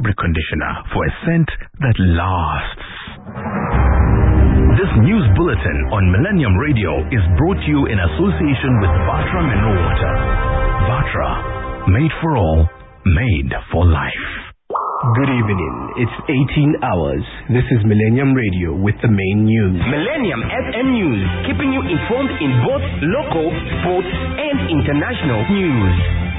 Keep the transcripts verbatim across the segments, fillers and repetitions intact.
fabric conditioner for a scent that lasts. This news bulletin on Millennium Radio is brought to you in association with Vatra Mineral Water. Vatra, made for all, made for life. Good evening. It's eighteen hours. This is Millennium Radio with the main news. Millennium F M News, keeping you informed in both local, sports, and international news.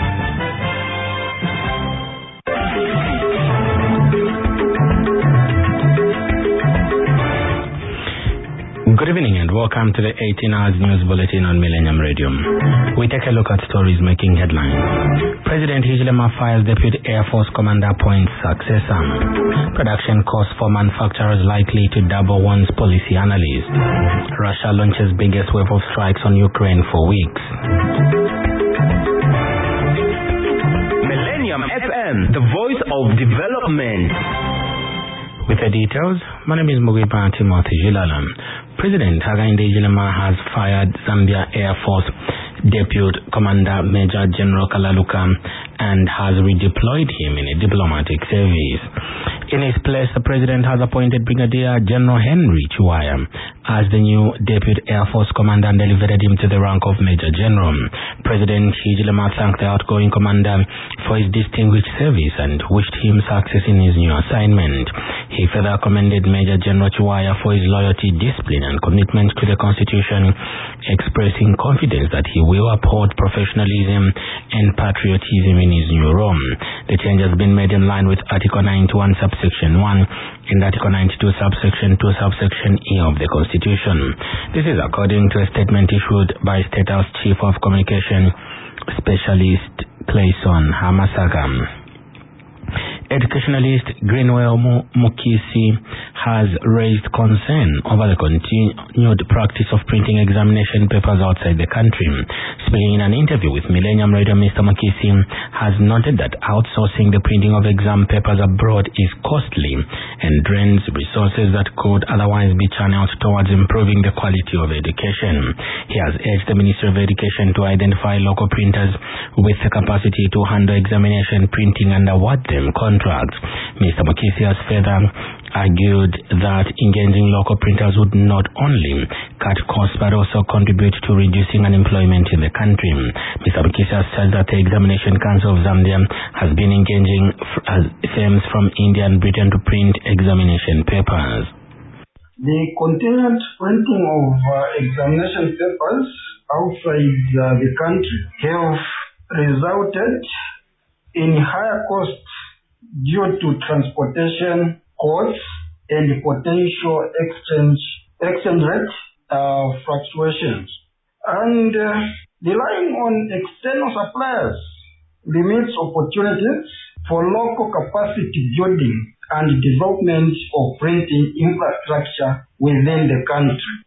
Good evening and welcome to the eighteen hours news bulletin on Millennium Radio. We take a look at stories making headlines. President Hichilema fires Deputy Air Force Commander appoints successor. Production costs for manufacturers likely to double, warns policy analyst. Russia launches biggest wave of strikes on Ukraine for weeks. Millennium F M, the voice of development. With the details, my name is Mugiba Timothy Jilalam. President Hakainde Hichilema has fired Zambia Air Force Deputy Commander Major General Kalaluka and has redeployed him in a diplomatic service. In his place, the president has appointed Brigadier General Henry Chiwaya as the new Deputy Air Force Commander and elevated him to the rank of Major General. President Hichilema thanked the outgoing commander for his distinguished service and wished him success in his new assignment. He further commended Major General Chiwaya for his loyalty, discipline, and commitment to the Constitution, expressing confidence that he will uphold professionalism and patriotism in his new role. The change has been made in line with Article ninety-one, subsection one, and Article ninety-two, subsection two, subsection E of the Constitution. This is according to a statement issued by State House Chief of Communication Specialist Clayson Hamasaka. Educationalist Greenwell Mukisi has raised concern over the continued practice of printing examination papers outside the country. Speaking in an interview with Millennium Radio, Mister Mukisi has noted that outsourcing the printing of exam papers abroad is costly and drains resources that could otherwise be channeled towards improving the quality of education. He has urged the Ministry of Education to identify local printers with the capacity to handle examination printing and award them contracts. Mister Mukisi has further argued that engaging local printers would not only cut costs but also contribute to reducing unemployment in the country. Mister Mukisi has said that the Examination Council of Zambia has been engaging firms from India and Britain to print examination papers. The continued printing of uh, examination papers outside uh, the country have resulted in higher costs due to transportation costs and potential exchange exchange rate uh, fluctuations. And uh, relying on external suppliers limits opportunities for local capacity building and development of printing infrastructure within the country.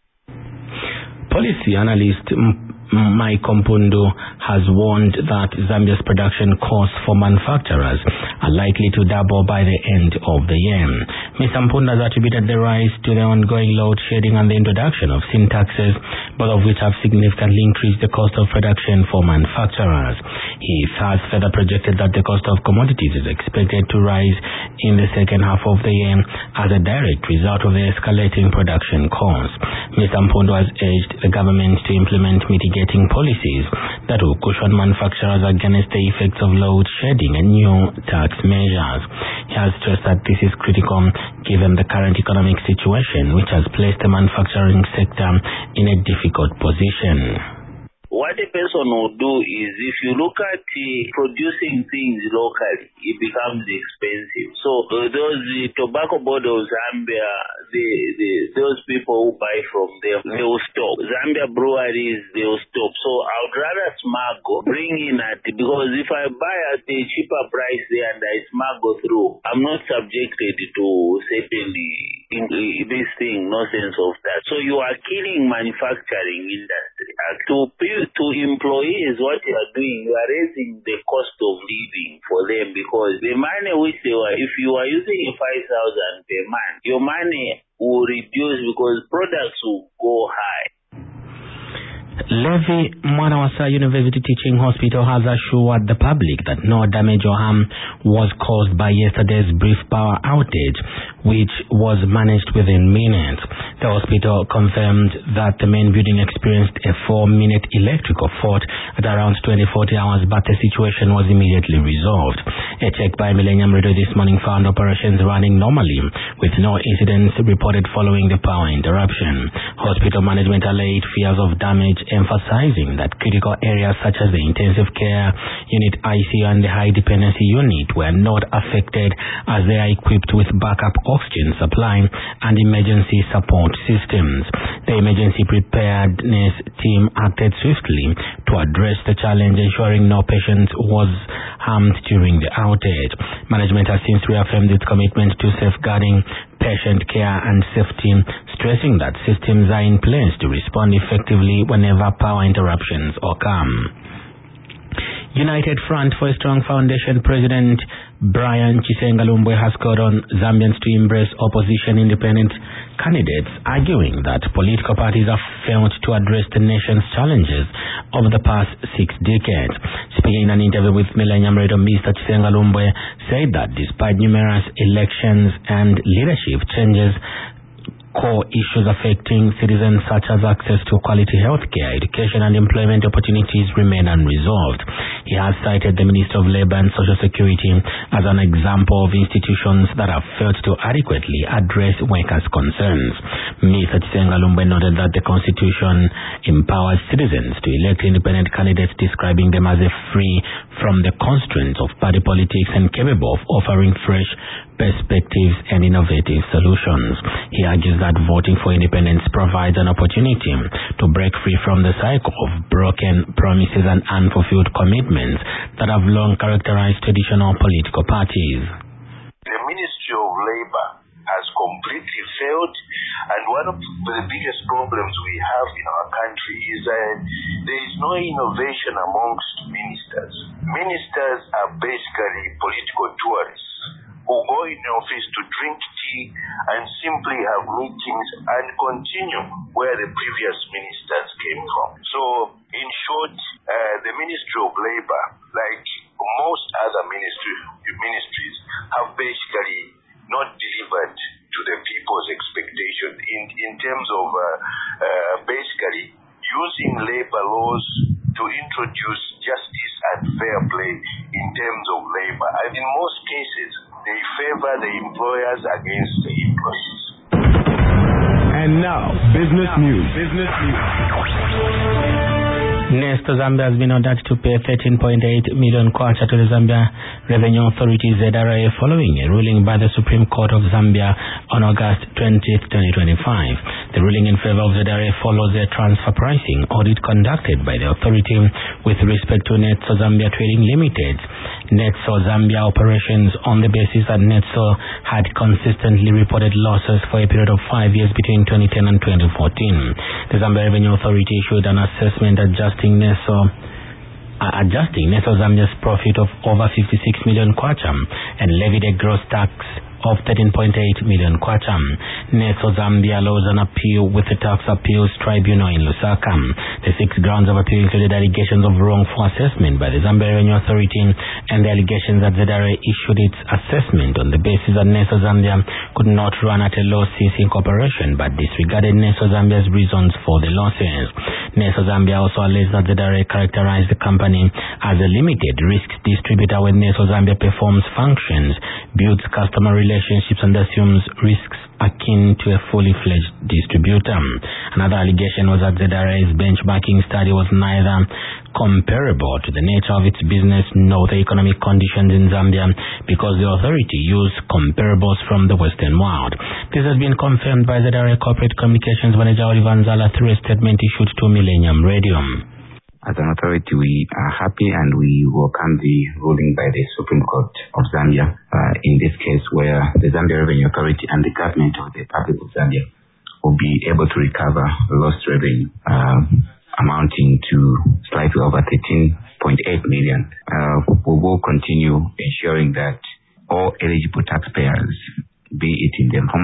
Policy analyst Mike Mpundu has warned that Zambia's production costs for manufacturers are likely to double by the end of the year. Mister Mpundu has attributed the rise to the ongoing load shedding and the introduction of sin taxes, both of which have significantly increased the cost of production for manufacturers. He has further projected that the cost of commodities is expected to rise in the second half of the year as a direct result of the escalating production costs. Mister Mpundu has urged the government to implement mitigating policies that will cushion manufacturers against the effects of load shedding and new tax measures. He has stressed that this is critical given the current economic situation, which has placed the manufacturing sector in a difficult position. What a person will do is, if you look at uh, producing things locally, it becomes expensive. So uh, those uh, tobacco board of Zambia, the, the, those people who buy from them, they will stop. Zambia breweries, they will stop. So I would rather smuggle, bring in at, because if I buy at a cheaper price there and I smuggle through, I'm not subjected to certainly in, in this thing, no sense of that. So you are killing manufacturing industry. Uh, to to employees, what you are doing, you are raising the cost of living for them, because the money which they were, if you are using five thousand per month, your money will reduce because products will go high. Levi Mwanawasa University Teaching Hospital has assured the public that no damage or harm was caused by yesterday's brief power outage, which was managed within minutes. The hospital confirmed that the main building experienced a four-minute electrical fault at around twenty forty hours, but the situation was immediately resolved. A check by Millennium Radio this morning found operations running normally, with no incidents reported following the power interruption. Hospital management allayed fears of damage, emphasizing that critical areas such as the intensive care unit, I C U, and the high dependency unit were not affected, as they are equipped with backup oxygen supply and emergency support systems. The emergency preparedness team acted swiftly to address the challenge, ensuring no patient was harmed during the outage. Management has since reaffirmed its commitment to safeguarding patient care and safety, stressing that systems are in place to respond effectively whenever power interruptions occur. United Front for a Strong Foundation President Brian Chisengalumbwe has called on Zambians to embrace opposition independent candidates, arguing that political parties have failed to address the nation's challenges over the past six decades. Speaking in an interview with Millennium Radio, Mister Chisengalumbwe said that despite numerous elections and leadership changes, core issues affecting citizens such as access to quality health care, education, and employment opportunities remain unresolved. He has cited the Minister of Labour and Social Security as an example of institutions that have failed to adequately address workers' concerns. Mister Chisengalumbwe noted that the Constitution empowers citizens to elect independent candidates, describing them as a free from the constraints of party politics and capable of offering fresh perspectives and innovative solutions. He argues that voting for independence provides an opportunity to break free from the cycle of broken promises and unfulfilled commitments that have long characterized traditional political parties. The Ministry of Labour has completely failed, and one of the biggest problems we have in our country is that there is no innovation amongst ministers. Ministers are basically political tourists who go in the office to drink tea and simply have meetings and continue where the previous ministers came from. So, in short, uh, the Ministry of Labour, like most other ministry, ministries, have basically not delivered to the people's expectation in, in terms of uh, uh, basically using labor laws to introduce justice and fair play in terms of labor. And in most cases, they favor the employers against the employees. And now, business news. Business news. Nesto Zambia has been ordered to pay thirteen point eight million kwacha to the Zambia Revenue Authority Z R A following a ruling by the Supreme Court of Zambia on August twentieth, twenty twenty-five. The ruling in favor of Z R A follows a transfer pricing audit conducted by the authority with respect to Netso Zambia Trading Limited. Netso Zambia operations on the basis that Netso had consistently reported losses for a period of five years between twenty ten and twenty fourteen. The Zambia Revenue Authority issued an assessment adjusting Netso uh, adjusting Netso Zambia's profit of over fifty-six million kwacha and levied a gross tax of thirteen point eight million kwacha. Netso Zambia lodged an appeal with the Tax Appeals Tribunal in Lusaka. The six grounds of appeal included allegations of wrongful assessment by the Zambia Revenue Authority and the allegations that Z R A issued its assessment on the basis that Netso Zambia could not run at a loss ceasing corporation but disregarded Netso Zambia's reasons for the losses. Netso Zambia also alleged that Z R A characterized the company as a limited risk distributor when Netso Zambia performs functions, builds customer relationships, and assumes risks akin to a fully fledged distributor. Another allegation was that Z R A's benchmarking study was neither comparable to the nature of its business nor the economic conditions in Zambia because the authority used comparables from the Western world. This has been confirmed by Z R A Corporate Communications Manager Oliver Nzala through a statement issued to Millennium Radio. As an authority, we are happy and we welcome the ruling by the Supreme Court of Zambia, uh, in this case where the Zambia Revenue Authority and the government of the Republic of Zambia will be able to recover lost revenue uh, amounting to slightly over thirteen point eight million. Uh, we will continue ensuring that all eligible taxpayers, be it in the